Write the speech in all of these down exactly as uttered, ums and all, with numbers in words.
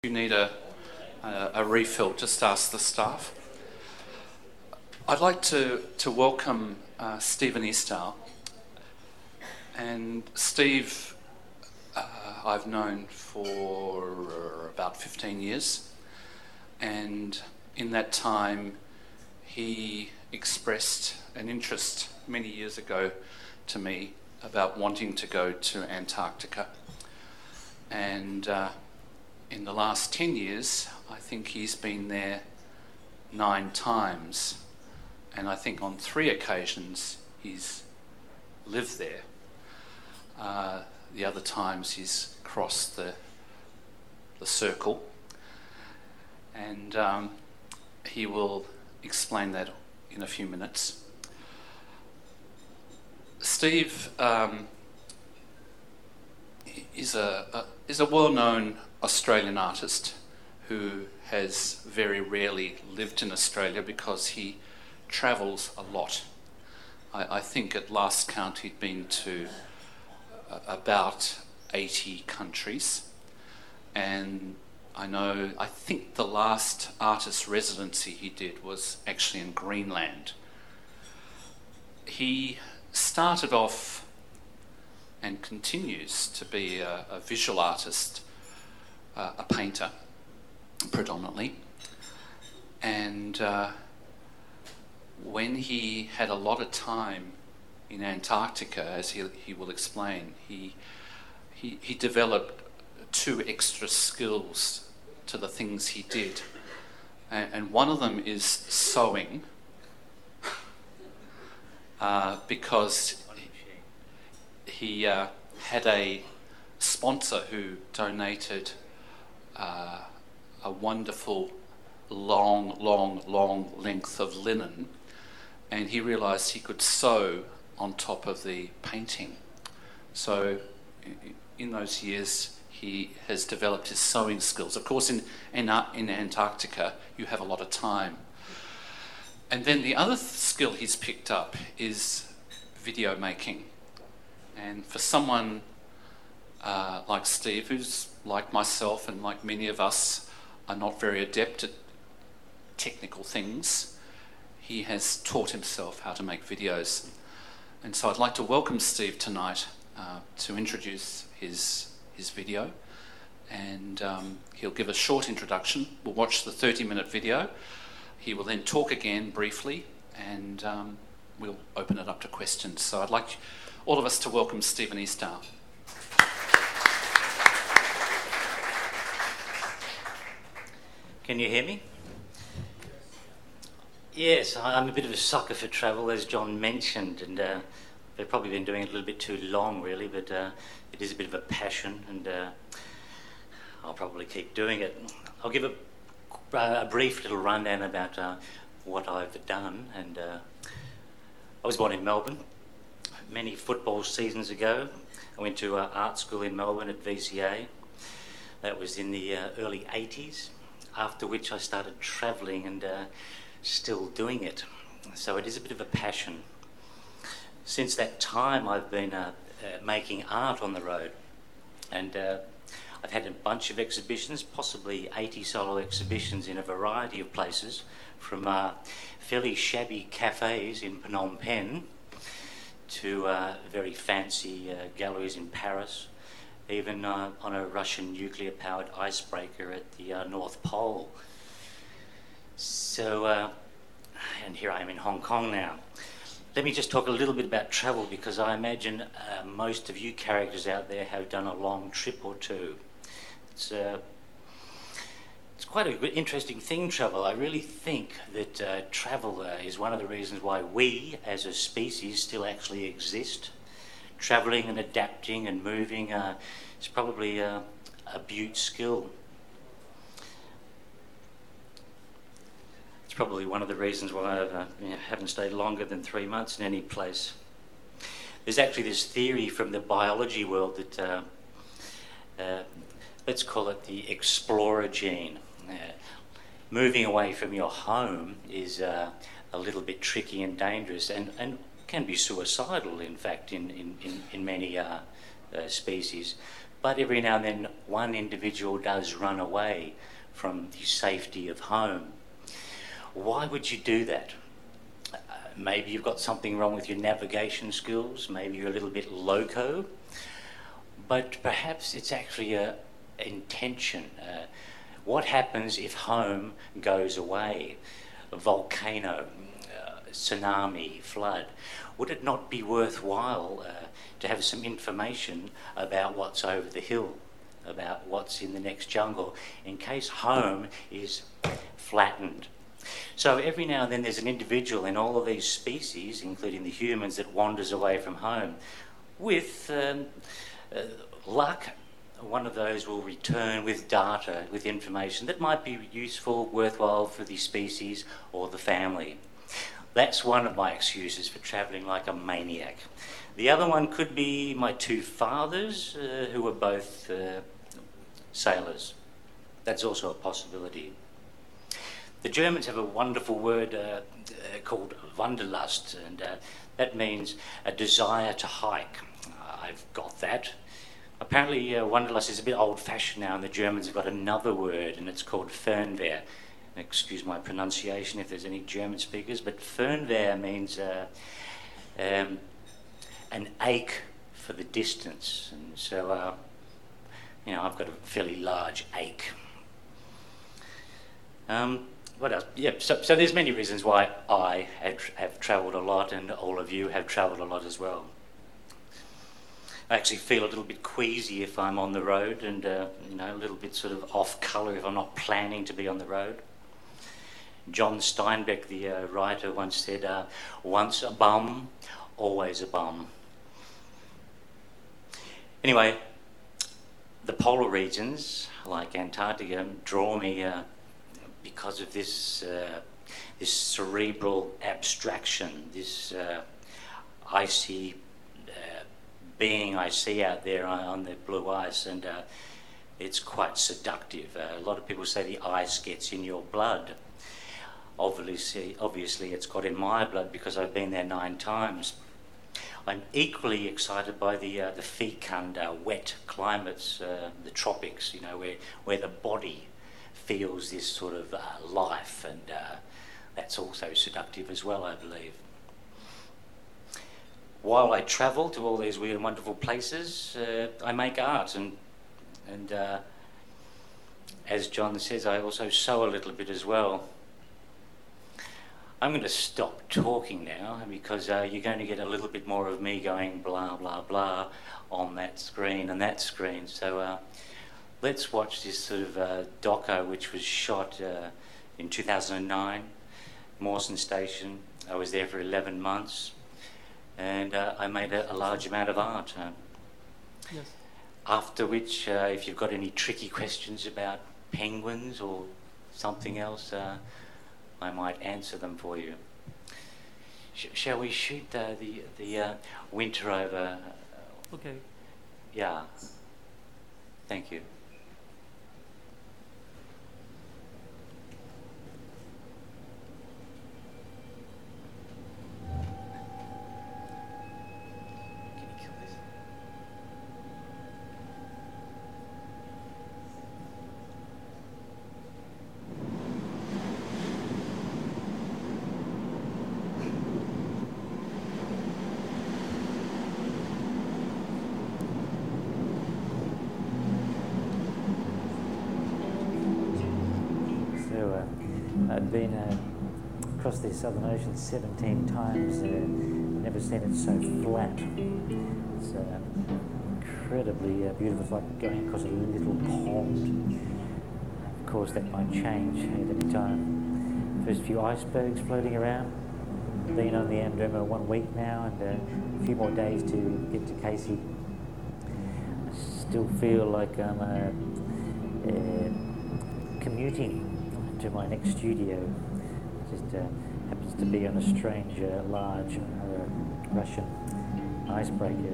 you need a, a, a refill, just ask the staff. I'd like to, to welcome uh, Stephen Eastow. And Steve, uh, I've known for about fifteen years. And in that time, he expressed an interest many years ago to me about wanting to go to Antarctica. And uh, in the last ten years, I think he's been there nine times. And I think on three occasions he's lived there. Uh, the other times he's crossed the, the circle. And um, he will explain that in a few minutes. Steve um, is a, a is a well-known Australian artist who has very rarely lived in Australia because he travels a lot. I, I think at last count he'd been to uh, about eighty countries, and I know, I think the last artist residency he did was actually in Greenland. He started off and continues to be a, a visual artist, uh, a painter predominantly. And uh, when he had a lot of time in Antarctica, as he, he will explain, he, he, he developed two extra skills to the things he did. And, and one of them is sewing, uh, because he uh, had a sponsor who donated uh, a wonderful long, long, long length of linen, and he realised he could sew on top of the painting. So in those years he has developed his sewing skills. Of course, in, in, in Antarctica you have a lot of time. And then the other th- skill he's picked up is video making. And for someone uh, like Steve, who's like myself and like many of us are not very adept at technical things, he has taught himself how to make videos. And so I'd like to welcome Steve tonight uh, to introduce his his video, and um, he'll give a short introduction. We'll watch the thirty minute video. He will then talk again briefly, and um, we'll open it up to questions. So I'd like all of us to welcome Stephen Eastow. Can you hear me? Yes, I'm a bit of a sucker for travel, as John mentioned, and uh, I've probably been doing it a little bit too long, really, but uh, it is a bit of a passion, and uh, I'll probably keep doing it. I'll give a, a brief little rundown about uh, what I've done. And uh, I was born in Melbourne many football seasons ago. I went to uh, art school in Melbourne at V C A. That was in the uh, early eighties, after which I started travelling and uh, still doing it. So it is a bit of a passion. Since that time I've been uh, uh, making art on the road, and uh, I've had a bunch of exhibitions, possibly eighty solo exhibitions in a variety of places, from uh, fairly shabby cafes in Phnom Penh to uh, very fancy uh, galleries in Paris, even uh, on a Russian nuclear-powered icebreaker at the uh, North Pole. So, uh, and here I am in Hong Kong now. Let me just talk a little bit about travel, because I imagine uh, most of you characters out there have done a long trip or two. It's, uh, it's quite a good, interesting thing, travel. I really think that uh, travel uh, is one of the reasons why we, as a species, still actually exist. Travelling and adapting and moving uh, is probably uh, a beaut skill. It's probably one of the reasons why I uh, you know, haven't stayed longer than three months in any place. There's actually this theory from the biology world that, uh, uh, let's call it the explorer gene. Uh, moving away from your home is uh, a little bit tricky and dangerous, and, and can be suicidal, in fact, in, in, in, in many uh, uh, species. but every now and then one individual does run away from the safety of home. Why would you do that? Uh, maybe you've got something wrong with your navigation skills, maybe you're a little bit loco, but perhaps it's actually a intention. Uh, what happens if home goes away? A volcano, uh, tsunami, flood. Would it not be worthwhile uh, to have some information about what's over the hill, about what's in the next jungle, in case home is flattened? So every now and then there's an individual in all of these species, including the humans, that wanders away from home. With um, uh, luck, one of those will return with data, with information that might be useful, worthwhile for the species or the family. That's one of my excuses for travelling like a maniac. The other one could be my two fathers, uh, who were both uh, sailors. That's also a possibility. The Germans have a wonderful word uh, uh, called Wanderlust, and uh, that means a desire to hike. Uh, I've got that. Apparently, uh, Wanderlust is a bit old-fashioned now, and the Germans have got another word, and it's called Fernwehr. Excuse my pronunciation if there's any German speakers, but Fernwehr means uh, um, an ache for the distance. And so, uh, you know, I've got a fairly large ache. Um, what else? Yeah, so, so there's many reasons why I have, have travelled a lot, and all of you have travelled a lot as well. I actually feel a little bit queasy if I'm on the road, and uh, you know, a little bit sort of off colour if I'm not planning to be on the road. John Steinbeck, the uh, writer, once said, uh, once a bum, always a bum. Anyway, the polar regions, like Antarctica, draw me uh, because of this, uh, this cerebral abstraction, this uh, icy uh, being I see out there on the blue ice, and uh, it's quite seductive. Uh, a lot of people say the ice gets in your blood. Obviously, obviously it's got in my blood because I've been there nine times. I'm equally excited by the uh, the fecund, uh, wet climates, uh, the tropics, you know, where, where the body feels this sort of uh, life, and uh, that's also seductive as well, I believe. While I travel to all these weird and wonderful places, uh, I make art, and, and uh, as John says, I also sew a little bit as well. I'm going to stop talking now because uh, you're going to get a little bit more of me going blah, blah, blah on that screen and that screen. So uh, let's watch this sort of uh, doco which was shot uh, in two thousand nine, Mawson Station. I was there for eleven months, and uh, I made a, a large amount of art. Uh, yes. After which, uh, if you've got any tricky questions about penguins or something else, uh, I might answer them for you. Sh- shall we shoot uh, the the uh, winter over? Uh, okay. Yeah. Thank you. Can you kill this? I've been uh, across the Southern Ocean seventeen times, uh, never seen it so flat. It's uh, incredibly uh, beautiful. It's like going across a little pond. Of course, that might change at any time. First few icebergs floating around. Been on the Andromeda one week now, and uh, a few more days to get to Casey. I still feel like I'm uh, uh, commuting to my next studio. It just uh, happens to be on a strange, uh, large uh, Russian icebreaker.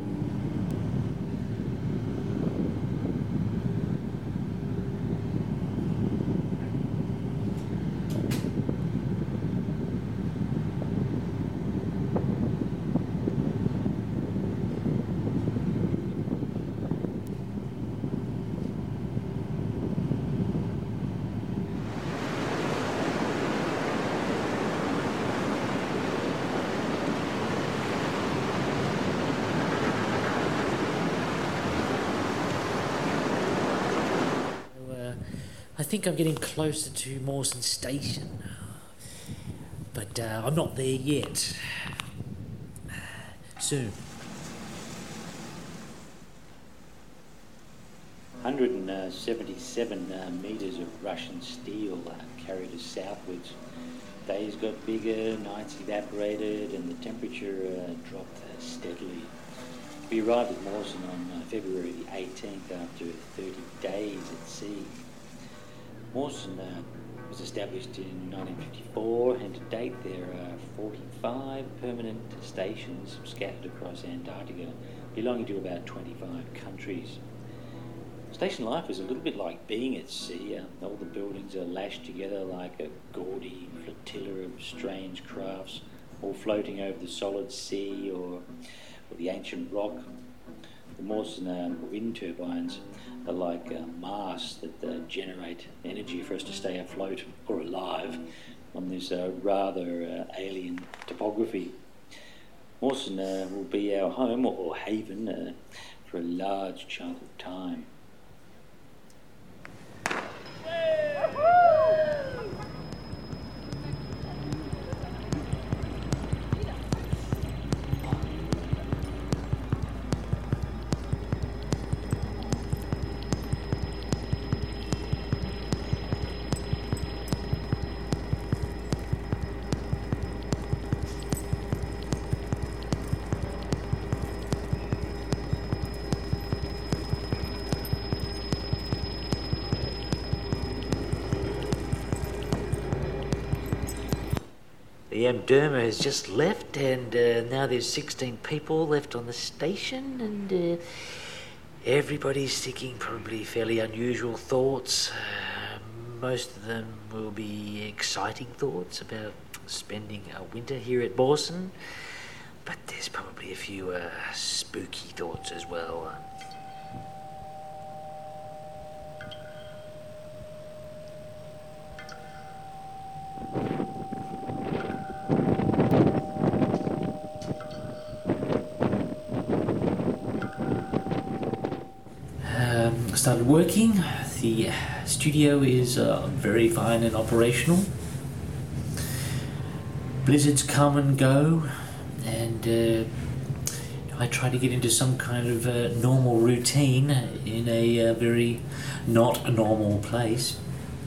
I think I'm getting closer to Mawson Station, but uh, I'm not there yet. Soon. one hundred seventy-seven uh, metres of Russian steel uh, carried us southwards. Days got bigger, nights evaporated, and the temperature uh, dropped uh, steadily. We arrived at Mawson on uh, February the eighteenth after thirty days at sea. Mawson uh, was established in nineteen fifty-four, and to date there are forty-five permanent stations scattered across Antarctica, belonging to about twenty-five countries. Station life is a little bit like being at sea. Uh, all the buildings are lashed together like a gaudy flotilla of strange crafts, all floating over the solid sea or, or the ancient rock. The Mawson uh, wind turbines are like uh, masts that uh, generate energy for us to stay afloat or alive on this uh, rather uh, alien topography. Mawson uh, will be our home or, or haven uh, for a large chunk of time. The Amderma has just left, and uh, now there's sixteen people left on the station, and uh, everybody's thinking probably fairly unusual thoughts. Uh, most of them will be exciting thoughts about spending a winter here at Mawson, but there's probably a few uh, spooky thoughts as well. Um, started working. The studio is uh, very fine and operational. Blizzards come and go, and uh, I try to get into some kind of uh, normal routine in a uh, very not normal place.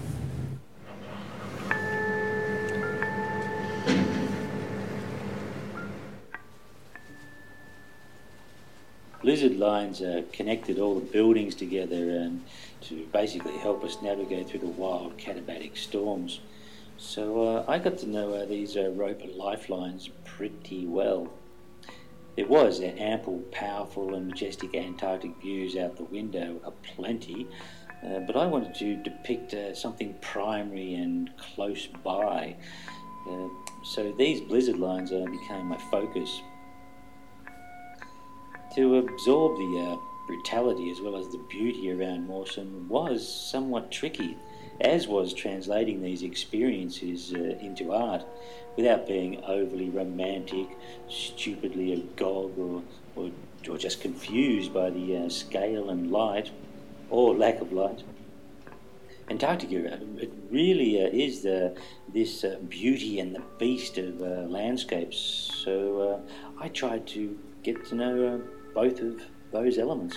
Blizzard lines uh, connected all the buildings together and to basically help us navigate through the wild katabatic storms. So uh, I got to know uh, these uh, rope lifelines pretty well. There was uh, ample, powerful and majestic Antarctic views out the window, aplenty, uh, but I wanted to depict uh, something primary and close by. Uh, so these blizzard lines uh, became my focus. To absorb the uh, brutality as well as the beauty around Mawson was somewhat tricky, as was translating these experiences uh, into art without being overly romantic, stupidly agog, or, or, or just confused by the uh, scale and light, or lack of light. Antarctica, it really uh, is the, this uh, beauty and the beast of uh, landscapes, so uh, I tried to get to know uh, both of those elements.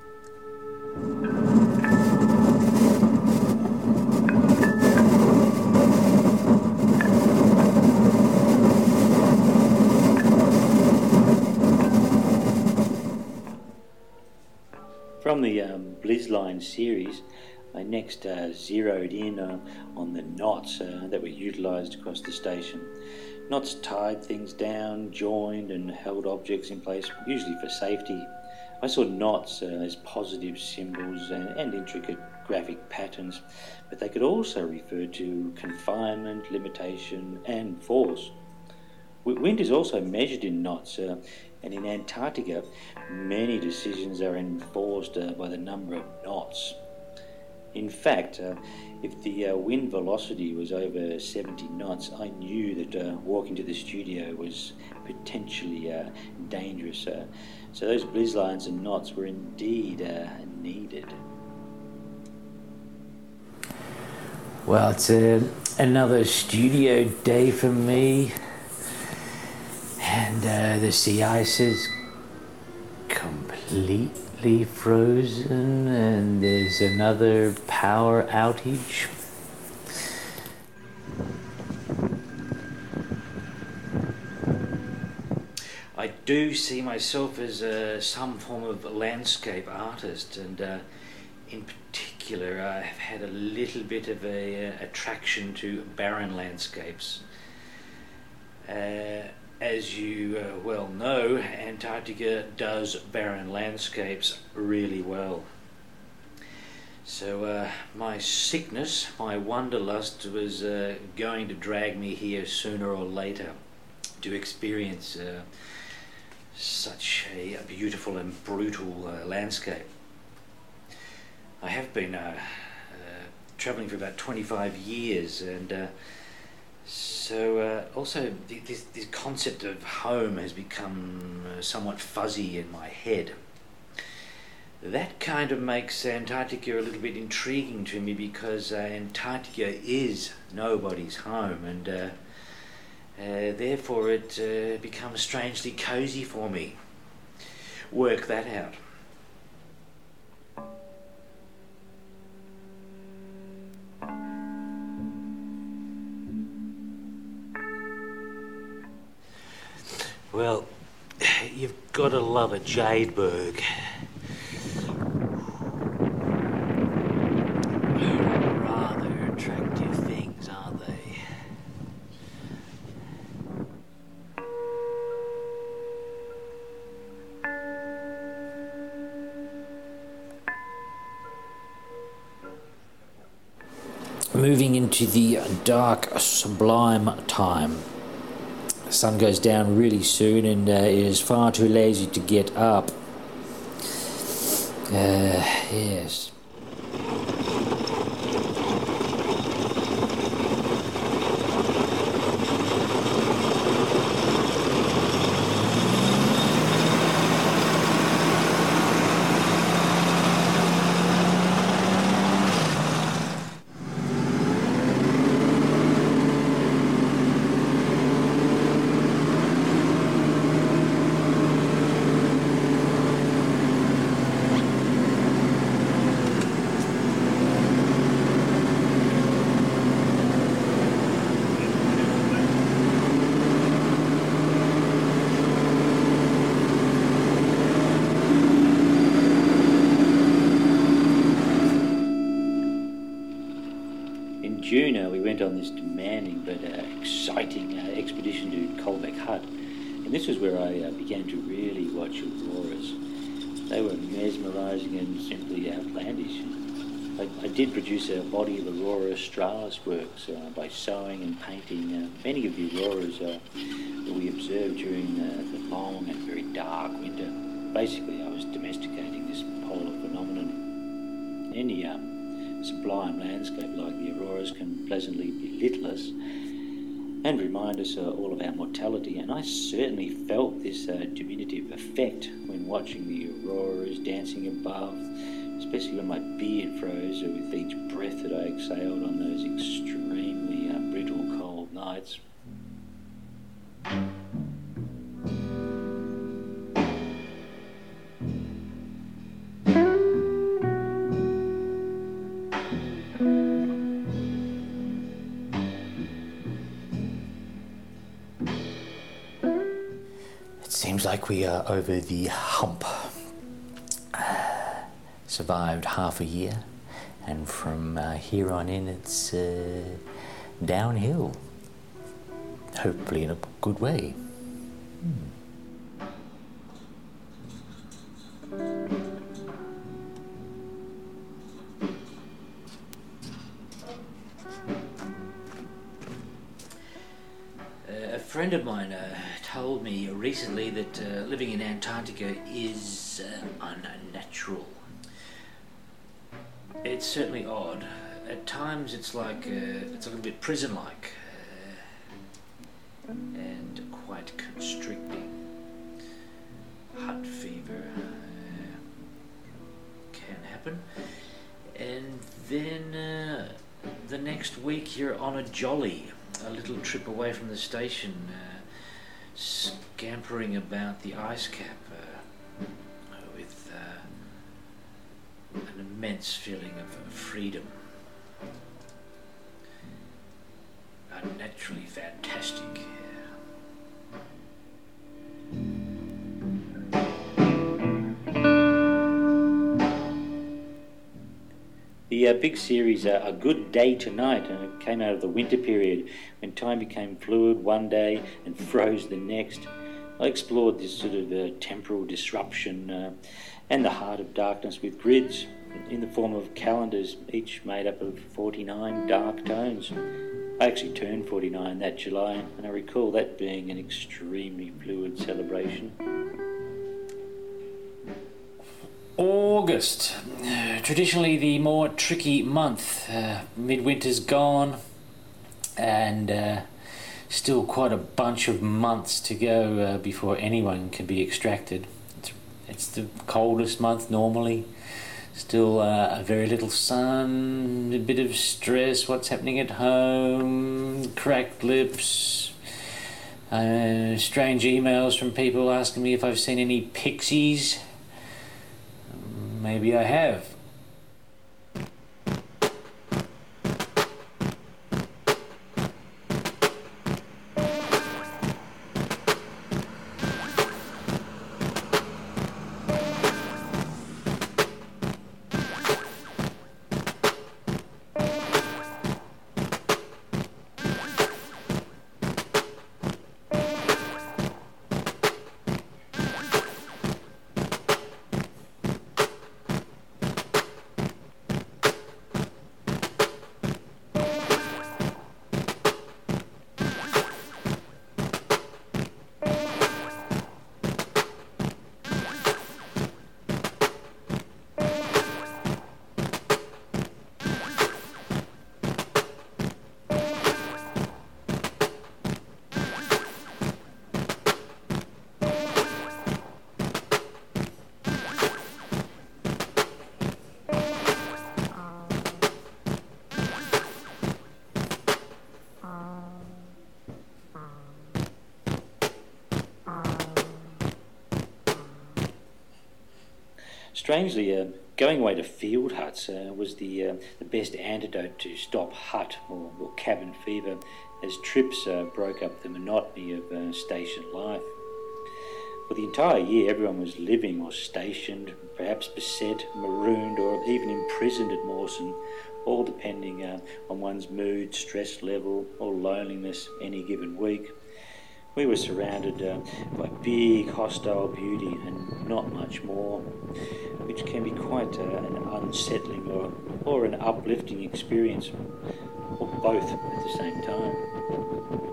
From the um, Blizzline series, I next uh, zeroed in uh, on the knots uh, that were utilised across the station. Knots tied things down, joined and held objects in place, usually for safety. I saw knots uh, as positive symbols and, and intricate graphic patterns, but they could also refer to confinement, limitation and force. Wind is also measured in knots, uh, and in Antarctica, many decisions are enforced uh, by the number of knots. In fact, uh, if the uh, wind velocity was over seventy knots, I knew that uh, walking to the studio was potentially uh, dangerous. Uh, so those blizz lines and knots were indeed uh, needed. Well, it's uh, another studio day for me, and uh, the sea ice is completely frozen, and there's another power outage. I do see myself as uh, some form of landscape artist, and uh, in particular, I have had a little bit of a uh, attraction to barren landscapes. Uh, as you uh, well know, Antarctica does barren landscapes really well. So uh, my sickness, my wanderlust, was uh, going to drag me here sooner or later to experience uh, such a, a beautiful and brutal uh, landscape. I have been uh, uh, travelling for about twenty-five years, and uh, so uh, also th- this, this concept of home has become uh, somewhat fuzzy in my head. That kind of makes Antarctica a little bit intriguing to me, because uh, Antarctica is nobody's home, and uh, uh, therefore it uh, becomes strangely cosy for me. Work that out. Well, you've got to love a Jadeberg. Rather attractive things, aren't they? Moving into the dark, sublime time. The sun goes down really soon, and uh, it is far too lazy to get up. Uh, yes. June, uh, we went on this demanding but uh, exciting uh, expedition to Kolbeck Hut, and this was where I uh, began to really watch auroras. They were mesmerising and simply outlandish. I, I did produce a body of aurora australis works uh, by sewing and painting uh, many of the auroras uh, that we observed during uh, the long and very dark winter. Basically, I was domesticating this polar phenomenon. Any um, sublime landscape like the auroras can pleasantly belittle us and remind us uh, all of our mortality, and I certainly felt this uh, diminutive effect when watching the auroras dancing above, especially when my beard froze uh, with each breath that I exhaled on those extremely uh, brittle cold nights. Seems like we are over the hump. Survived half a year, and from uh, here on in it's uh, downhill. Hopefully in a good way. Hmm. A friend of mine uh, told me recently that uh, living in Antarctica is uh, unnatural. It's certainly odd. At times it's like uh, it's a little bit prison-like uh, and quite constricting. Hut fever uh, can happen, and then uh, the next week you're on a jolly, a little trip away from the station, uh, scampering about the ice cap uh, with uh, an immense feeling of freedom. Unnaturally fantastic. The uh, big series, uh, A Good Day Tonight, and it came out of the winter period when time became fluid one day and froze the next. I explored this sort of uh, temporal disruption uh, and the heart of darkness with grids in the form of calendars, each made up of forty-nine dark tones. I actually turned forty-nine that July, and I recall that being an extremely fluid celebration. August, uh, traditionally the more tricky month. Uh, midwinter's gone, and uh, still quite a bunch of months to go uh, before anyone can be extracted. It's, it's the coldest month normally. Still uh, very little sun, a bit of stress, what's happening at home, cracked lips, uh, strange emails from people asking me if I've seen any pixies. Maybe I have. Strangely, uh, going away to field huts uh, was the uh, the best antidote to stop hut or, or cabin fever, as trips uh, broke up the monotony of uh, station life. For the entire year, everyone was living or stationed, perhaps beset, marooned, or even imprisoned at Mawson, all depending uh, on one's mood, stress level, or loneliness any given week. We were surrounded uh, by big hostile beauty and not much more, which can be quite uh, an unsettling or, or an uplifting experience, or both at the same time.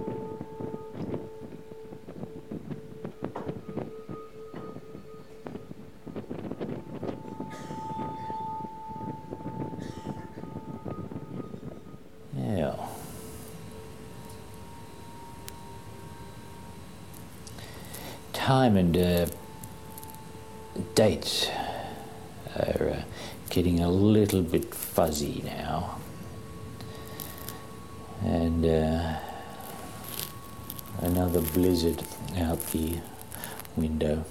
Yeah. Time and uh, dates are uh, getting a little bit fuzzy now, and uh, another blizzard out the window.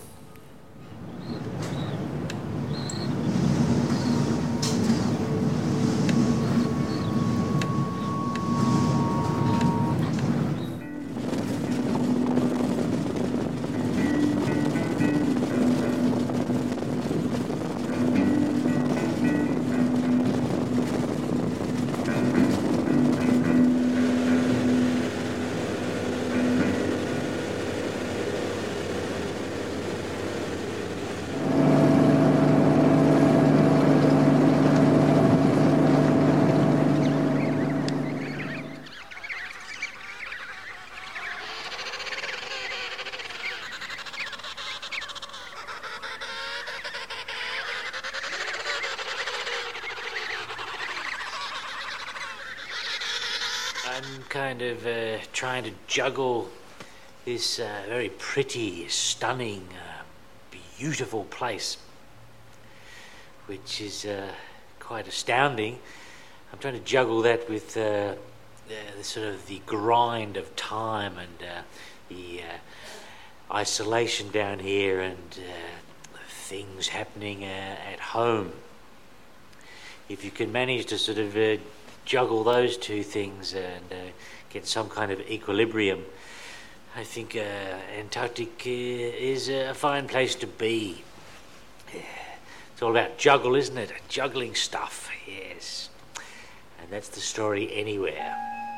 I'm kind of uh, trying to juggle this uh, very pretty, stunning, uh, beautiful place, which is uh, quite astounding, I'm trying to juggle that with uh, the, the sort of the grind of time and uh, the uh, isolation down here and uh, things happening uh, at home. If you can manage to sort of uh, juggle those two things and uh, get some kind of equilibrium, I think uh, Antarctic uh, is a fine place to be. It's all about juggle, isn't it? Juggling stuff, yes. And that's the story anywhere.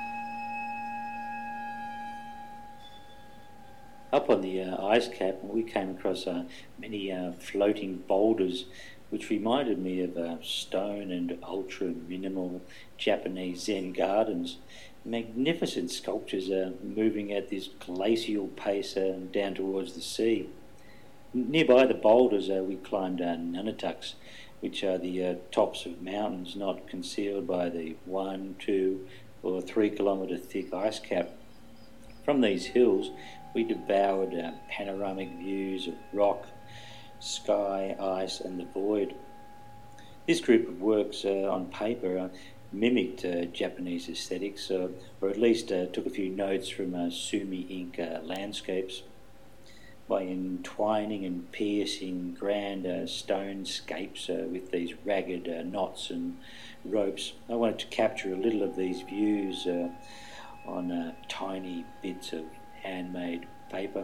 Up on the uh, ice cap, we came across uh, many uh, floating boulders, which reminded me of uh, stone and ultra-minimal Japanese Zen gardens. Magnificent sculptures uh, moving at this glacial pace uh, down towards the sea. Nearby the boulders, uh, we climbed uh, Nunatucks, which are the uh, tops of mountains not concealed by the one, two, or three kilometre thick ice cap. From these hills, we devoured uh, panoramic views of rock, sky, ice, and the void. This group of works uh, on paper uh, mimicked uh, Japanese aesthetics, uh, or at least uh, took a few notes from uh, Sumi Inca landscapes. By entwining and piercing grand uh, stone scapes uh, with these ragged uh, knots and ropes, I wanted to capture a little of these views uh, on uh, tiny bits of handmade paper.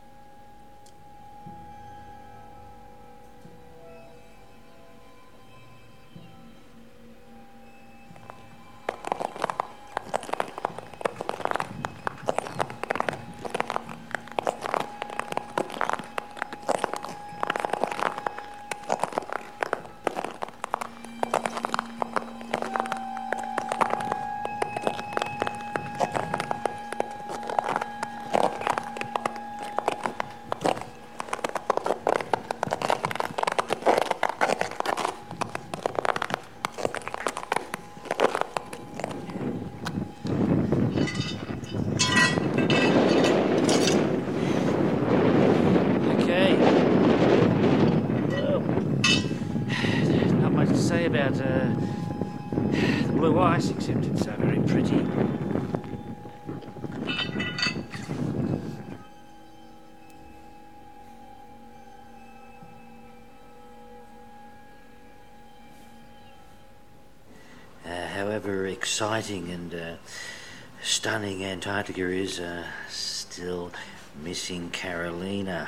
About uh, the blue ice, except it's uh, very pretty. Uh, however exciting and uh, stunning Antarctica is, uh, still missing Carolina.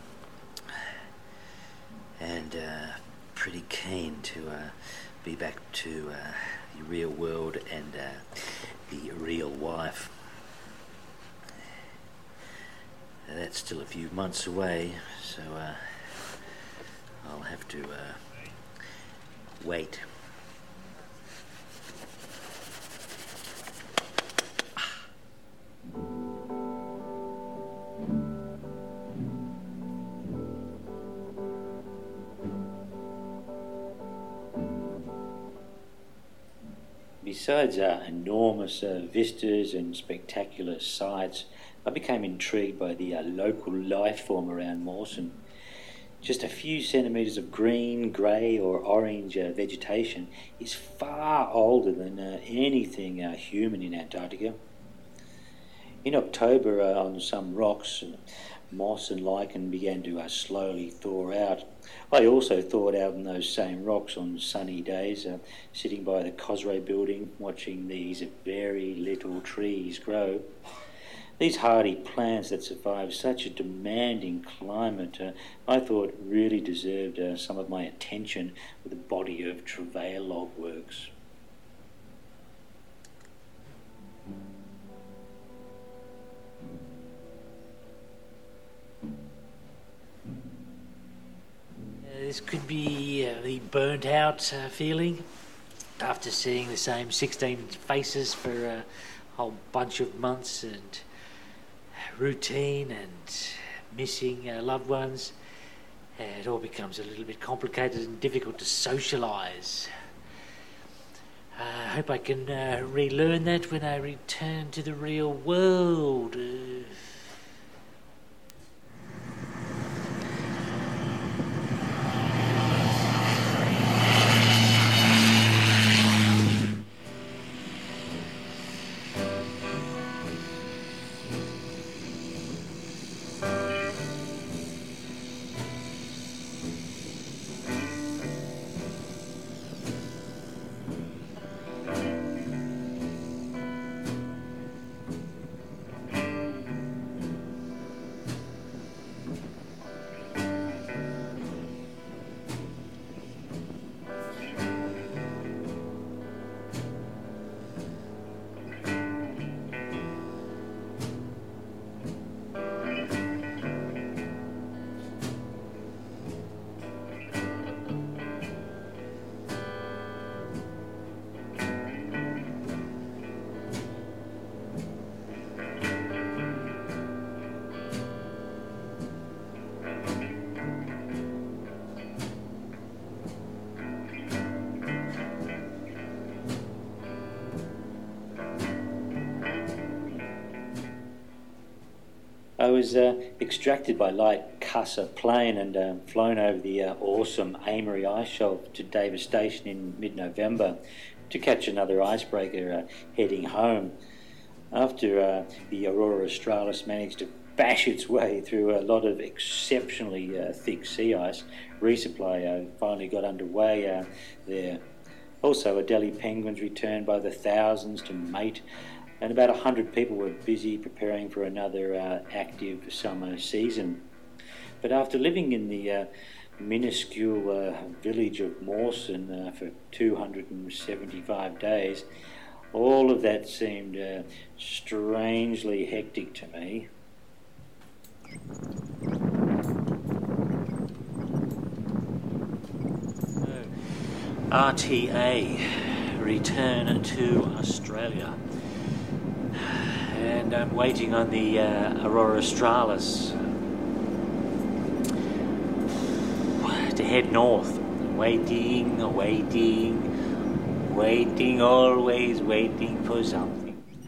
And uh, pretty keen to uh, be back to uh, the real world and uh, the real wife. Uh, that's still a few months away, so uh, I'll have to uh, wait. Besides uh, enormous uh, vistas and spectacular sights, I became intrigued by the uh, local life form around Mawson. Just a few centimetres of green, grey or orange uh, vegetation is far older than uh, anything uh, human in Antarctica. In October, uh, on some rocks, uh, moss and lichen began to uh, slowly thaw out. I also thawed out on those same rocks on sunny days, uh, sitting by the Cosray building, watching these very little trees grow. These hardy plants that survive such a demanding climate, uh, I thought really deserved uh, some of my attention with a body of Travail log works. This could be uh, the burnt out uh, feeling after seeing the same sixteen faces for a whole bunch of months and routine and missing uh, loved ones. Uh, it all becomes a little bit complicated and difficult to socialise. I uh, hope I can uh, relearn that when I return to the real world. Uh, I was uh, extracted by light Cusser plane and uh, flown over the uh, awesome Amery ice shelf to Davis Station in mid-November to catch another icebreaker uh, heading home. After uh, the Aurora Australis managed to bash its way through a lot of exceptionally uh, thick sea ice, resupply uh, finally got underway uh, there. Also, Adelie penguins returned by the thousands to mate, and about one hundred people were busy preparing for another uh, active summer season. But after living in the uh, minuscule uh, village of Mawson uh, for two hundred seventy-five days, all of that seemed uh, strangely hectic to me. R T A, return to Australia. And I'm waiting on the uh, Aurora Australis to head north. Waiting, waiting, waiting, always waiting for something.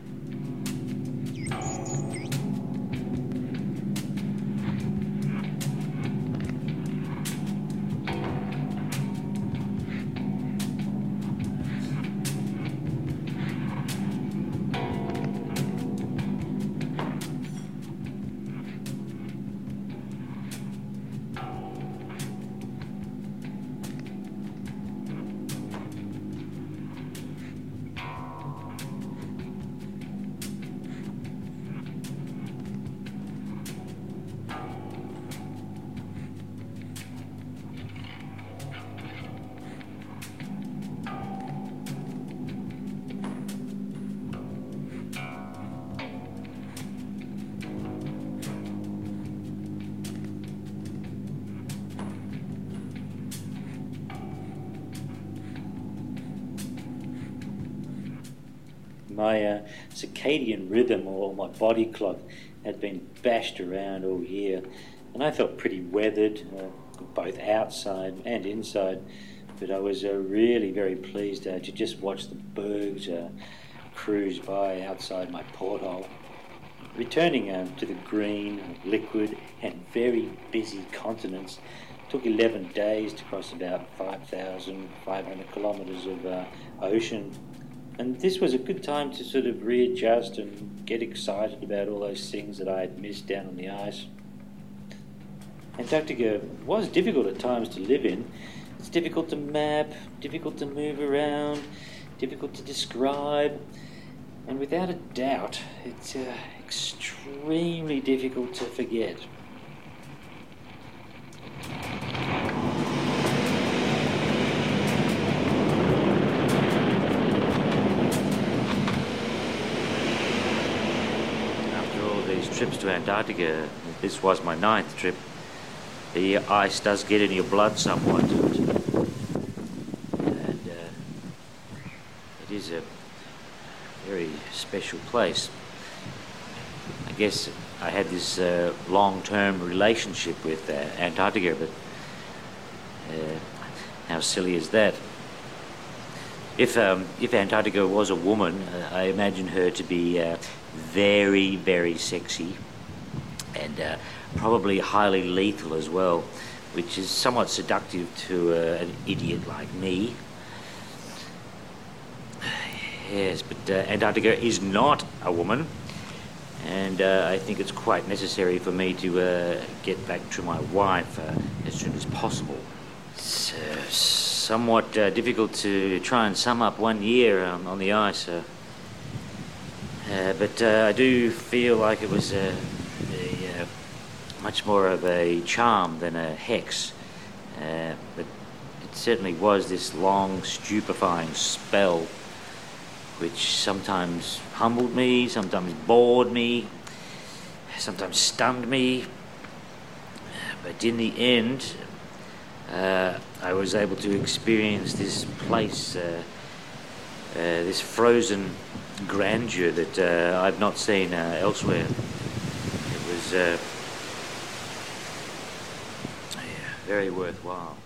My uh, circadian rhythm, or my body clock, had been bashed around all year, and I felt pretty weathered, uh, both outside and inside. But I was uh, really very pleased uh, to just watch the bergs uh, cruise by outside my porthole. Returning uh, to the green, liquid, and very busy continents took eleven days to cross about five thousand five hundred kilometres of uh, ocean. And this was a good time to sort of readjust and get excited about all those things that I had missed down on the ice. Antarctica was difficult at times to live in. It's difficult to map, difficult to move around, difficult to describe, and without a doubt, it's uh, extremely difficult to forget. Trips to Antarctica, this was my ninth trip. The ice does get in your blood somewhat, and uh, it is a very special place. I guess I had this uh, long-term relationship with uh, Antarctica, but uh, how silly is that? If um, if Antarctica was a woman, uh, I imagine her to be uh, very, very sexy, and uh, probably highly lethal as well, which is somewhat seductive to uh, an idiot like me. Yes, but uh, Antarctica is not a woman, and uh, I think it's quite necessary for me to uh, get back to my wife uh, as soon as possible. It's uh, somewhat uh, difficult to try and sum up one year um, on the ice. Uh, Uh, but uh, I do feel like it was a, a, a much more of a charm than a hex. Uh, but it certainly was this long, stupefying spell, which sometimes humbled me, sometimes bored me, sometimes stunned me. But in the end, uh, I was able to experience this place, uh, uh, this frozen grandeur that uh, I've not seen uh, elsewhere. It was uh, yeah, very worthwhile.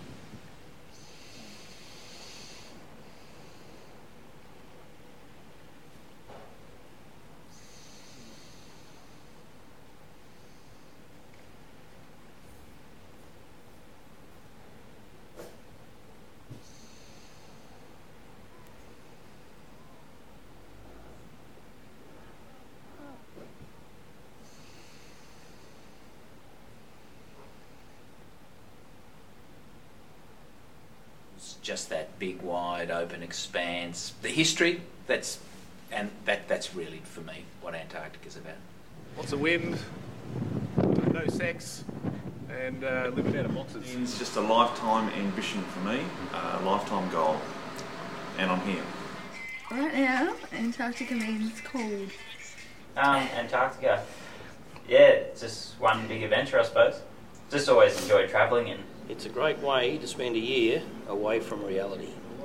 just that big, wide, open expanse. The history, that's and that that's really for me what Antarctica's about. Lots of wind, no sex, and uh, living out of boxes. It's just a lifetime ambition for me, a lifetime goal, and I'm here. Right now, Antarctica means cold. Um, Antarctica, yeah, it's just one big adventure, I suppose. Just always enjoyed travelling, and it's a great way to spend a year away from reality.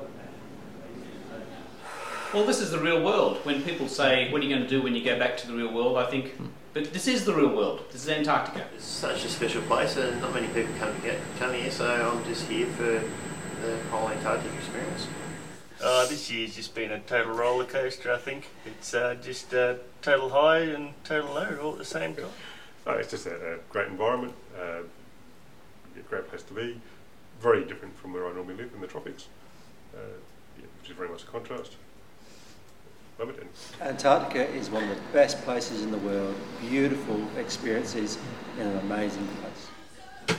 Well, this is the real world. When people say, what are you going to do when you go back to the real world, I think, but this is the real world. This is Antarctica. It's such a special place and not many people come, to get, come here, so I'm just here for the whole Antarctic experience. Uh, this year's just been a total roller coaster, I think. It's uh, just uh, total high and total low all at the same time. Oh, it's just a, a great environment, uh, a great place to be, very different from where I normally live in the tropics, uh, yeah, which is very much a contrast. Love it. Antarctica is one of the best places in the world, beautiful experiences in an amazing place.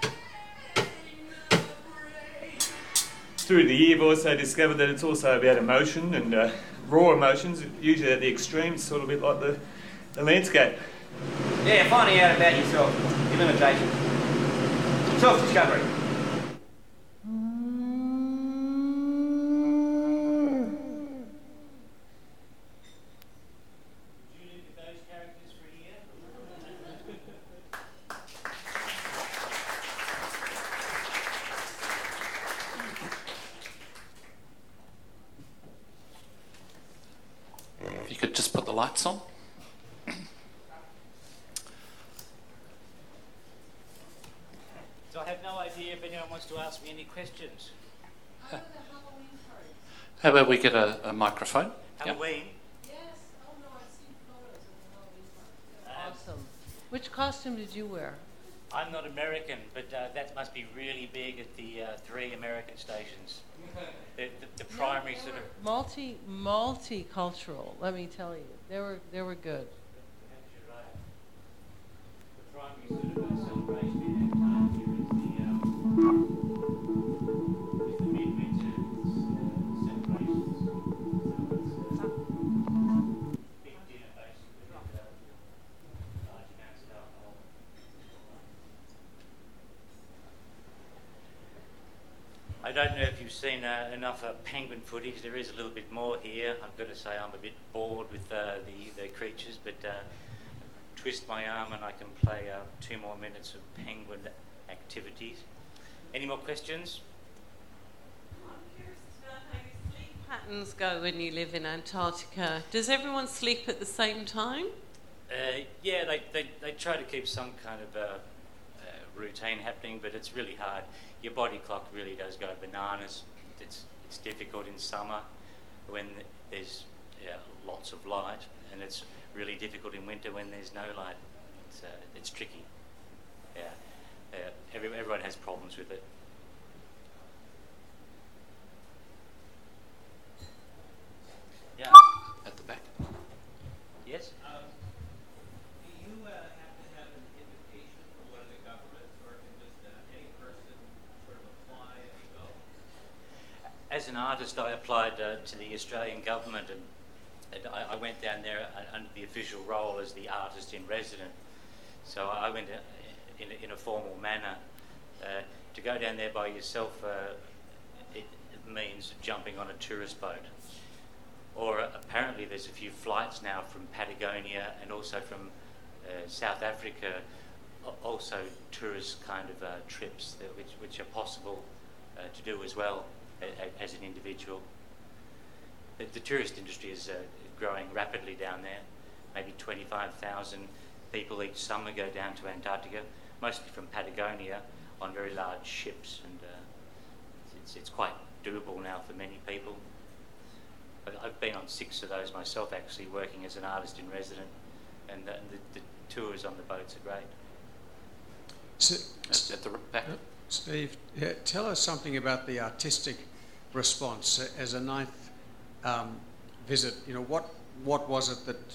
Through the year, I've also discovered that it's also about emotion and uh, raw emotions, usually at the extremes, sort of a bit like the, the landscape. yeah, finding out about yourself, your limitations, self-discovery. If you could just put the lights on. So I have no idea if anyone wants to ask me any questions. How about we get a, a microphone? Halloween? Yes. Oh no, I've seen photos of the Halloween party. Awesome. Which costume did you wear? I'm not American, but uh, that must be really big at the uh, three American stations. The, the, the primary yeah, sort of... Multi, multicultural, let me tell you. They were, they were good. The primary sort of uh, celebration in Antarctica is the, um, is the midwinter uh, celebrations. So it's a big dinner basically with uh, large amounts of alcohol. I don't know if you've seen uh, enough uh, penguin footage. There is a little bit more here. I've got to say I'm a bit bored with uh, the, the creatures, but uh, twist my arm and I can play uh, two more minutes of penguin activities. Any more questions? I'm curious to know how your sleep patterns go when you live in Antarctica. Does everyone sleep at the same time? Uh, yeah, they, they, they try to keep some kind of uh, uh, routine happening, but it's really hard. Your body clock really does go bananas. It's it's difficult in summer when there's yeah, lots of light, and it's really difficult in winter when there's no light. It's uh, it's tricky. Yeah, uh, every, everyone has problems with it. Yeah. At the back. Yes. Um, do you uh, have to have an invitation from one of the governments, or can just uh, any person sort of apply and go? As an artist, I applied uh, to the Australian government, and, and I, I went down there uh, under the official role as the artist in resident. So I went uh, in, in a formal manner. Uh, to go down there by yourself, uh, it, it means jumping on a tourist boat. Or uh, apparently there's a few flights now from Patagonia and also from uh, South Africa, also tourist kind of uh, trips that, which, which are possible uh, to do as well a, as an individual. The, the tourist industry is uh, growing rapidly down there. Maybe twenty-five thousand people each summer go down to Antarctica, mostly from Patagonia, on very large ships, and uh, it's, it's quite doable now for many people. I've been on six of those myself, actually, working as an artist in resident, and the, the, the tours on the boats are great. So, At the back. Steve, yeah, tell us something about the artistic response as a ninth um, visit. You know, what what was it that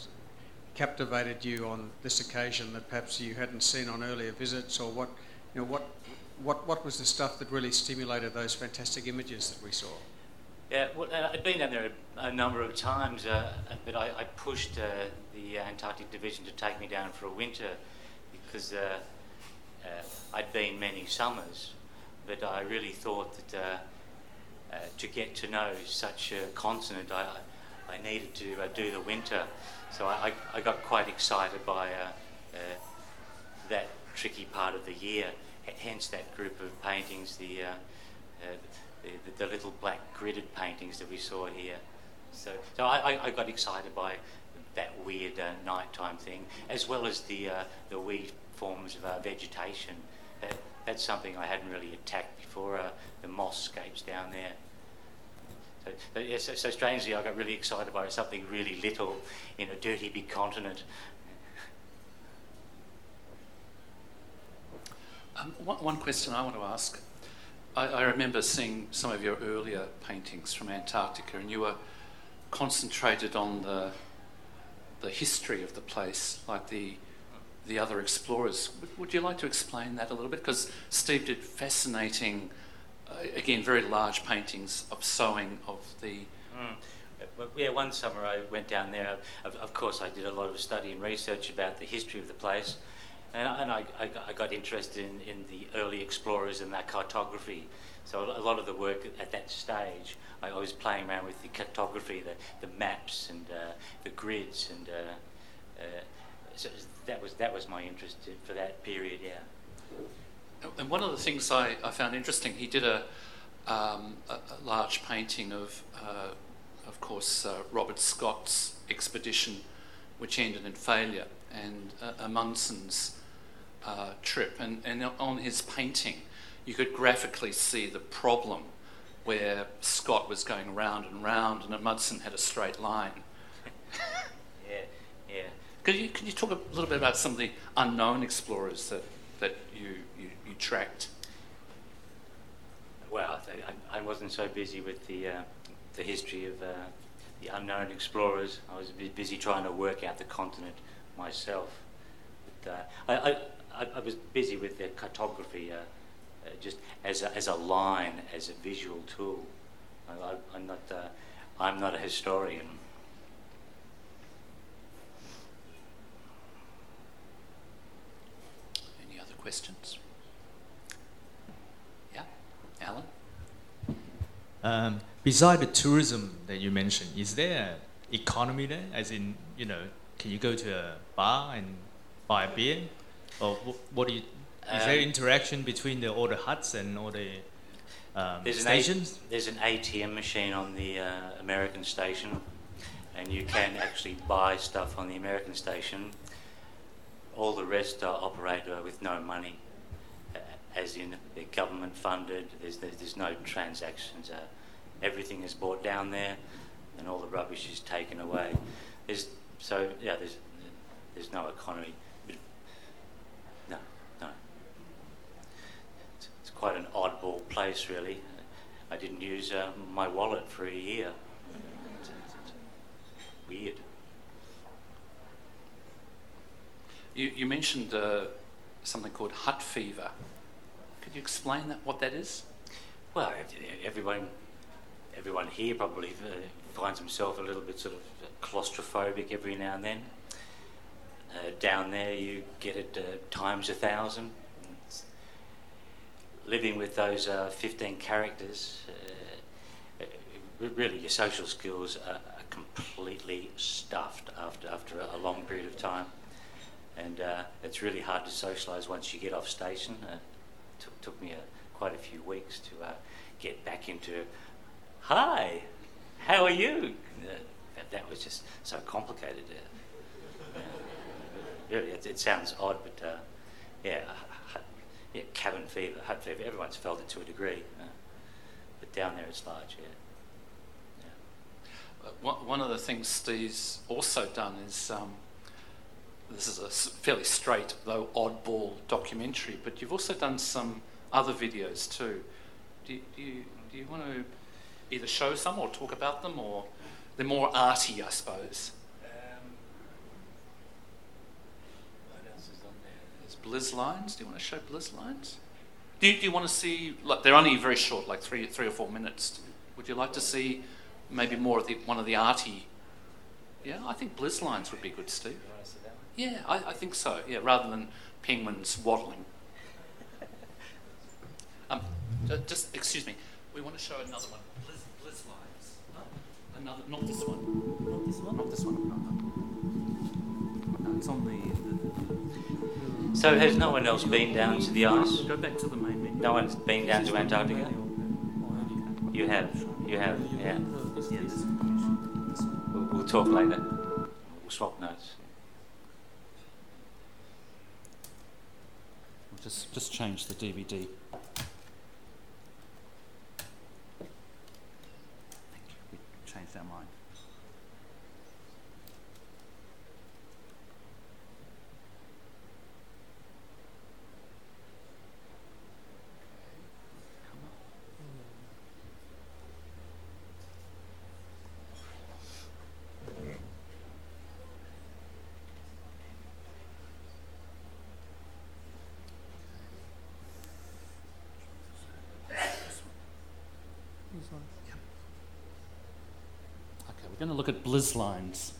captivated you on this occasion that perhaps you hadn't seen on earlier visits, or what you know what what, what was the stuff that really stimulated those fantastic images that we saw? Yeah, well, uh, I'd been down there a, a number of times, uh, but I, I pushed uh, the Antarctic Division to take me down for a winter because uh, uh, I'd been many summers, but I really thought that uh, uh, to get to know such a continent, I, I needed to uh, do the winter. So I, I got quite excited by uh, uh, that tricky part of the year, H- hence that group of paintings, the, uh, uh, the, the little black gridded paintings that we saw here. So, so I, I got excited by that weird uh, nighttime thing, as well as the, uh, the weird forms of uh, vegetation. Uh, that's something I hadn't really attacked before, uh, the moss-scapes down there. So, so, yeah, so, so strangely, I got really excited by something really little in a dirty big continent. Um, one, one question I want to ask. I, I remember seeing some of your earlier paintings from Antarctica, and you were concentrated on the the history of the place, like the the other explorers. Would, would you like to explain that a little bit? Because Steve did fascinating, uh, again, very large paintings of sewing of the... Mm. Well, yeah, one summer I went down there. Of, of course, I did a lot of study and research about the history of the place, and, and I, I, I got interested in, in the early explorers and their cartography. So a lot of the work at that stage, I was playing around with the cartography, the, the maps and uh, the grids, and uh, uh, so that was that was my interest for that period. Yeah. And one of the things I, I found interesting, he did a um, a, a large painting of, uh, of course, uh, Robert Scott's expedition, which ended in failure, and uh, Amundsen's uh, trip, and and on his painting, you could graphically see the problem where Scott was going round and round and Amundsen had a straight line. yeah, yeah. Could you, could you talk a little bit about some of the unknown explorers that, that you, you, you tracked? Well, I, I wasn't so busy with the, uh, the history of uh, the unknown explorers. I was busy trying to work out the continent myself. But, uh, I, I, I was busy with the cartography, uh, Uh, just as a, as a line, as a visual tool. I, I, I'm not uh, I'm not a historian. Any other questions? Yeah, Alan. Um, beside the tourism that you mentioned, is there economy there? As in, you know, can you go to a bar and buy a beer, or what, what do you? Is um, there interaction between the, all the huts and all the um, there's stations? An a, there's an A T M machine on the uh, American station, and you can actually buy stuff on the American station. All the rest are operated with no money, uh, as in they're government funded. There's there's, there's no transactions. Uh, everything is brought down there, and all the rubbish is taken away. There's so yeah. There's there's no economy. No, no. It's quite an oddball place, really. I didn't use uh, my wallet for a year. It's, it's, it's weird. You, you mentioned uh, something called hut fever. Could you explain that? What that is? Well, everyone, everyone here probably uh, finds himself a little bit sort of claustrophobic every now and then. Uh, down there, you get it uh, times a thousand. It's living with those uh, fifteen characters, uh, really your social skills are, are completely stuffed after after a long period of time, and uh, it's really hard to socialise once you get off station. Uh, it took, took me uh, quite a few weeks to uh, get back into, hi, how are you? Uh, that, that was just so complicated. Uh, uh, Really, it, it sounds odd, but uh, yeah, hut, yeah, cabin fever, hut fever. Everyone's felt it to a degree, uh, but down there it's large. Yeah. yeah. Uh, one of the things Steve's also done is um, this is a fairly straight though oddball documentary, but you've also done some other videos too. Do you, do you, do you want to either show some or talk about them, or they're more arty, I suppose? Bliss lines. Do you want to show Bliss lines? Do you, do you want to see? Like, they're only very short, like three, three or four minutes. Would you like to see maybe more of the one of the arty? Yeah, I think Blizz lines would be good, Steve. Yeah, I, I think so. Yeah, rather than penguins waddling. Um, ju- just excuse me. We want to show another one. Blizz, Blizz lines. No? Another, not this one. Not this one. Not this one. No, no. No, it's on the. the So has no one else been down to the ice? Go back to the main menu. No one's been down to Antarctica? You have. You have. Yeah. Yes. We'll, we'll talk later. We'll swap notes. We'll just just change the D V D. Thank you. We changed our mind. Okay, we're going to look at Blizz lines.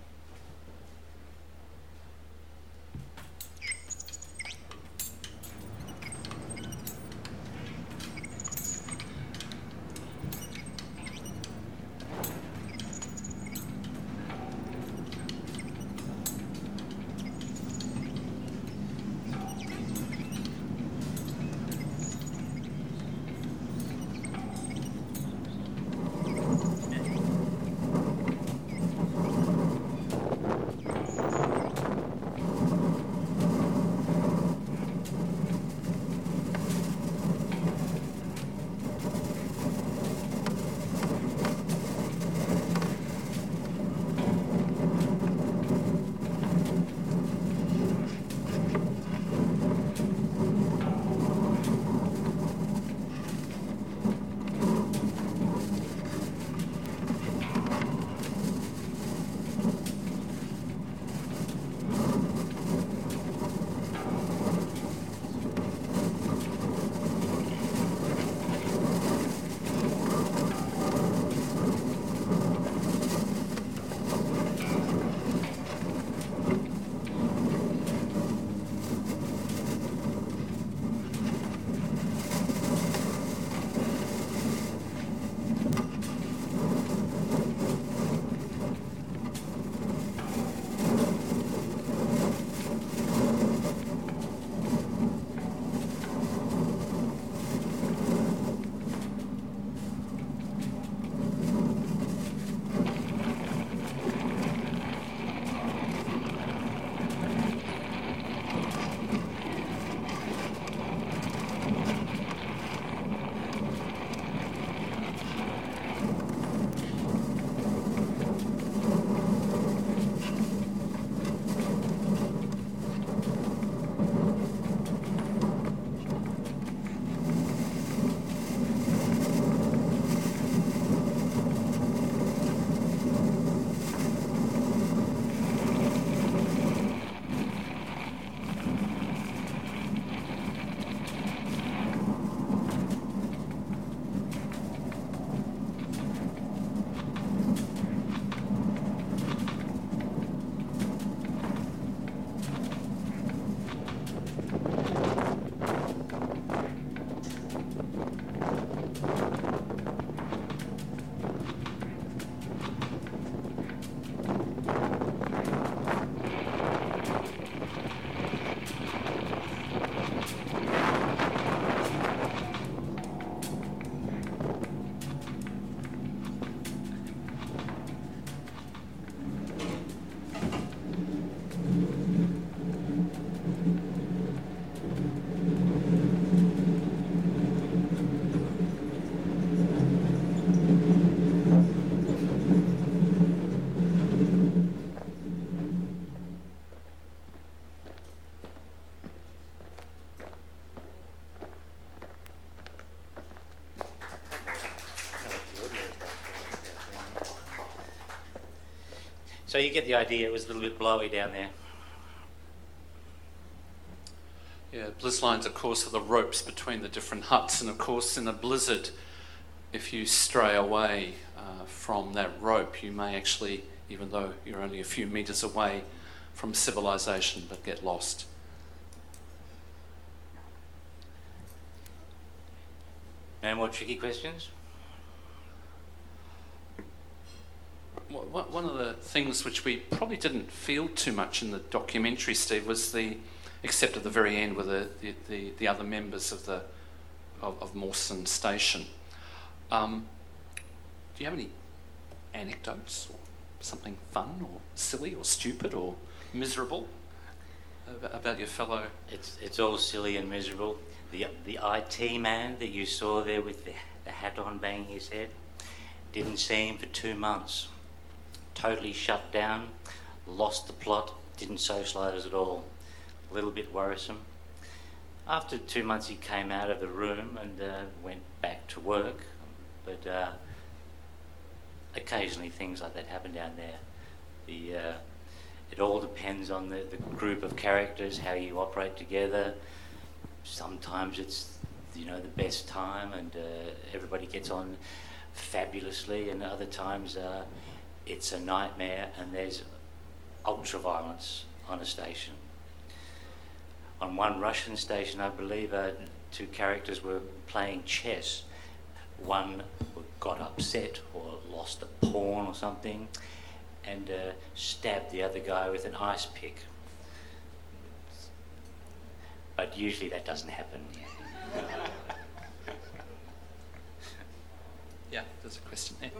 So you get the idea, it was a little bit blowy down there. Yeah, blizz lines, of course, are the ropes between the different huts, and of course, in a blizzard, if you stray away uh, from that rope, you may actually, even though you're only a few metres away from civilization, but get lost. No more tricky questions? One of the things which we probably didn't feel too much in the documentary, Steve, was the, except at the very end with the, the, the, the other members of the of, of Mawson Station. Um, do you have any anecdotes or something fun or silly or stupid or miserable about, about your fellow? It's it's all silly and miserable. The the I T man that you saw there with the, the hat on banging his head, didn't see him for two months. Totally shut down, lost the plot, didn't socialise at all. A little bit worrisome. After two months he came out of the room and uh, went back to work, but uh, occasionally things like that happen down there. The uh, it all depends on the, the group of characters, how you operate together. Sometimes it's, you know, the best time and uh, everybody gets on fabulously, and other times uh, it's a nightmare and there's ultra-violence on a station. On one Russian station, I believe, uh, two characters were playing chess. One got upset or lost a pawn or something and uh, stabbed the other guy with an ice pick. But usually that doesn't happen. Yeah, there's a question there.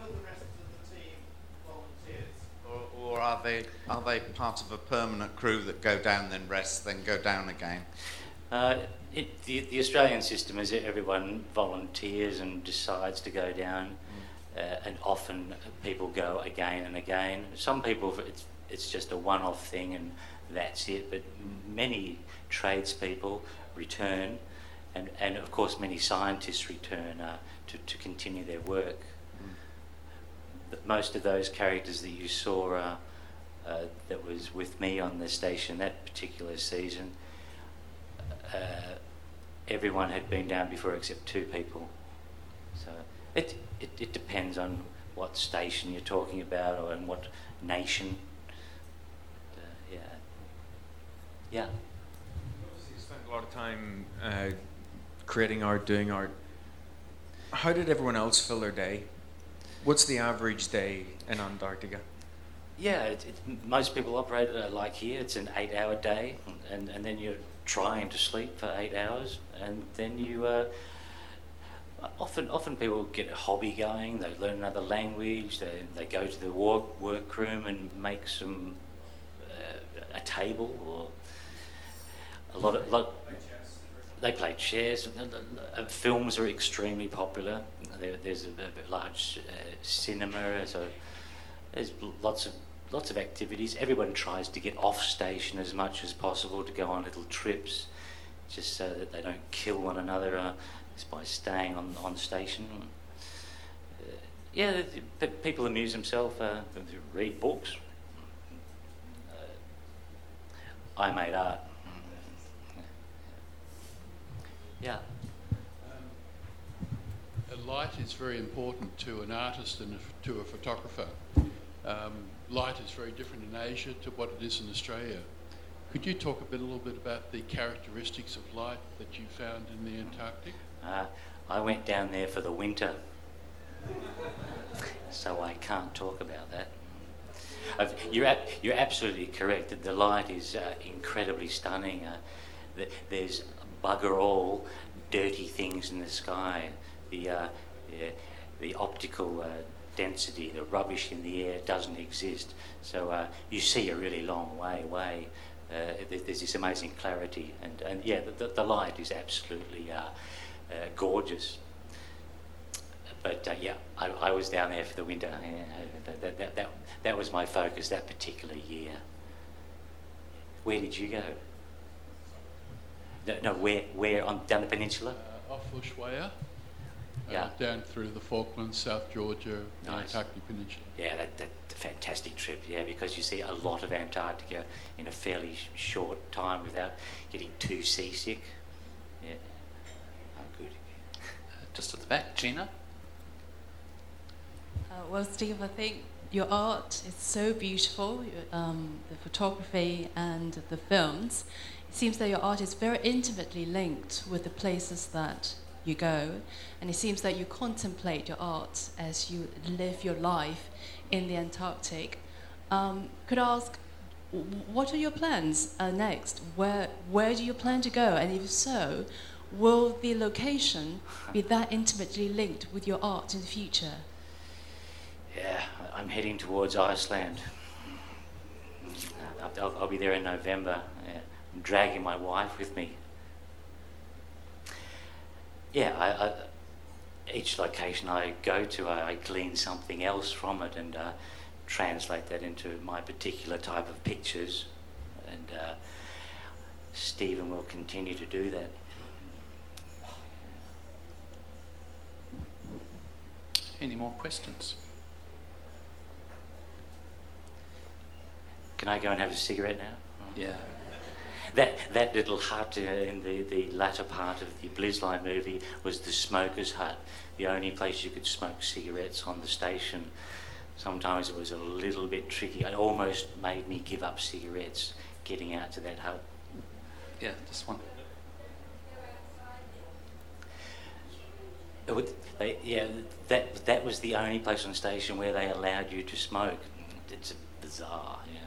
Or, or are they are they part of a permanent crew that go down, then rest, then go down again? Uh, it, the, the Australian system is that everyone volunteers and decides to go down, mm. uh, and often people go again and again. Some people, it's, it's just a one-off thing and that's it, but many tradespeople return, and, and of course many scientists return uh, to, to continue their work. But most of those characters that you saw uh, uh, that was with me on the station that particular season, uh, everyone had been down before except two people. So it, it, it depends on what station you're talking about or in what nation. Uh, yeah. Yeah. Obviously you spent a lot of time uh, creating art, doing art. How did everyone else fill their day? What's the average day in Antarctica? Yeah, it, it, most people operate uh, like here. It's an eight-hour day, and, and then you're trying to sleep for eight hours, and then you uh, often often people get a hobby going. They learn another language. They they go to the work workroom and make some uh, a table or a lot of lot. They play chess. Films are extremely popular. There, there's a, a large uh, cinema, so there's lots of lots of activities. Everyone tries to get off station as much as possible, to go on little trips, just so that they don't kill one another uh, just by staying on on station. Uh, yeah, the, the people amuse themselves, uh, read books. Uh, I made art. Yeah. Um, light is very important to an artist and to a photographer. Um, light is very different in Asia to what it is in Australia. Could you talk a bit, a little bit about the characteristics of light that you found in the Antarctic? Uh, I went down there for the winter, so I can't talk about that. I've, you're, ab- you're absolutely correct that the light is uh, incredibly stunning. Uh, th- there's bugger all dirty things in the sky. The, uh, the, the optical uh, density, the rubbish in the air doesn't exist. So uh, you see a really long way away. Uh, there's this amazing clarity, and, and yeah, the, the light is absolutely uh, uh, gorgeous. But uh, yeah, I, I was down there for the winter. Yeah, that, that, that, that was my focus that particular year. Where did you go? No, no where, where on down the peninsula? Uh, off Ushuaia. uh, Yeah. down through the Falklands, South Georgia, the Nice. Antarctic Peninsula. Yeah, that, that's a fantastic trip, yeah, because you see a lot of Antarctica in a fairly sh- short time without getting too seasick. Yeah. Oh, good. Just at the back, Gina. Uh, well, Steve, I think your art is so beautiful, um, the photography and the films. It seems that your art is very intimately linked with the places that you go, and it seems that you contemplate your art as you live your life in the Antarctic. Um, could I ask, w- what are your plans uh, next? Where, where do you plan to go? And if so, will the location be that intimately linked with your art in the future? Yeah, I- I'm heading towards Iceland. I'll, I'll, I'll be there in November. Yeah. I'm dragging my wife with me. Yeah, I, I, each location I go to, I, I glean something else from it and uh, translate that into my particular type of pictures. And uh, Stephen will continue to do that. Any more questions? Can I go and have a cigarette now? Yeah. That that little hut uh, in the, the latter part of the Blizzline movie was the smoker's hut, the only place you could smoke cigarettes on the station. Sometimes it was a little bit tricky. It almost made me give up cigarettes getting out to that hut. Yeah, just one. It would, they, yeah, that that was the only place on the station where they allowed you to smoke. It's bizarre, yeah.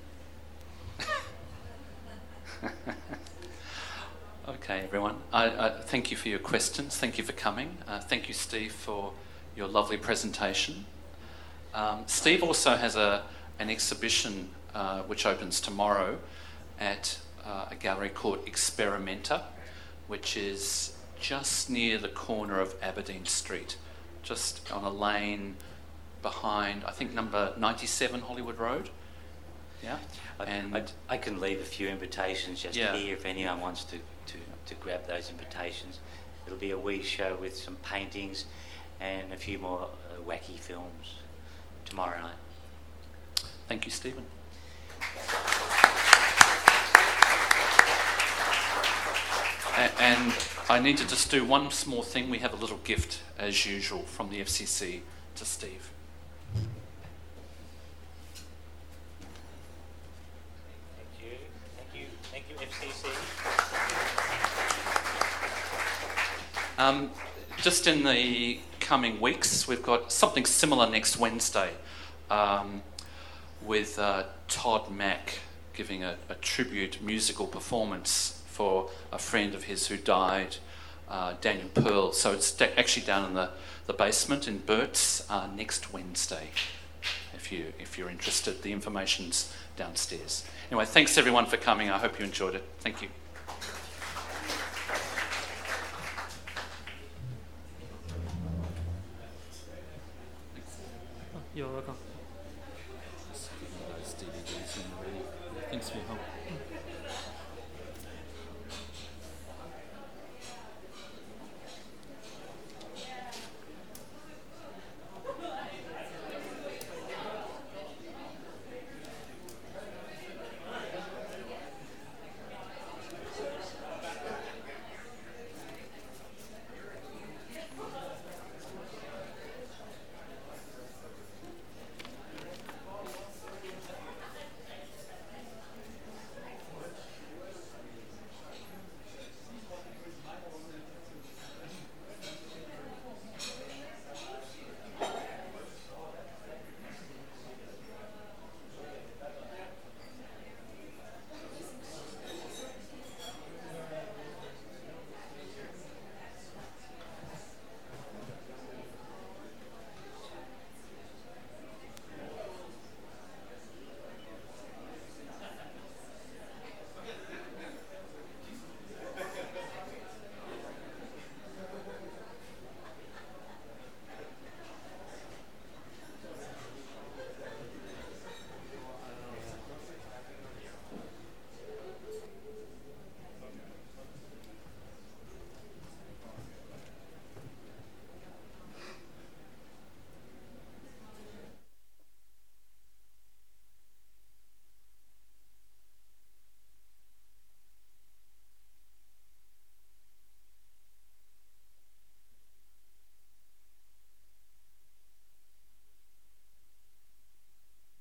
Okay, everyone. I, I thank you for your questions. Thank you for coming. Uh, thank you, Steve, for your lovely presentation. Um, Steve also has a an exhibition uh, which opens tomorrow at uh, a gallery called Experimenta, which is just near the corner of Aberdeen Street, just on a lane behind, I think, number ninety-seven Hollywood Road. Yeah, I, and I, I can leave a few invitations just Yeah. here if anyone wants to, to, to grab those invitations. It'll be a wee show with some paintings and a few more uh, wacky films tomorrow night. Thank you, Stephen. A- And I need to just do one small thing. We have a little gift, as usual, from the F C C to Steve. Thank you, thank you, thank you, F C C. Um, just in the coming weeks, we've got something similar next Wednesday um, with uh, Todd Mack giving a, a tribute musical performance for a friend of his who died, uh, Daniel Pearl. So it's da- actually down in the, the basement in Burt's uh, next Wednesday. If you if you're interested, the information's downstairs. Anyway, thanks everyone for coming. I hope you enjoyed it. Thank you. You're welcome. Thanks for your help.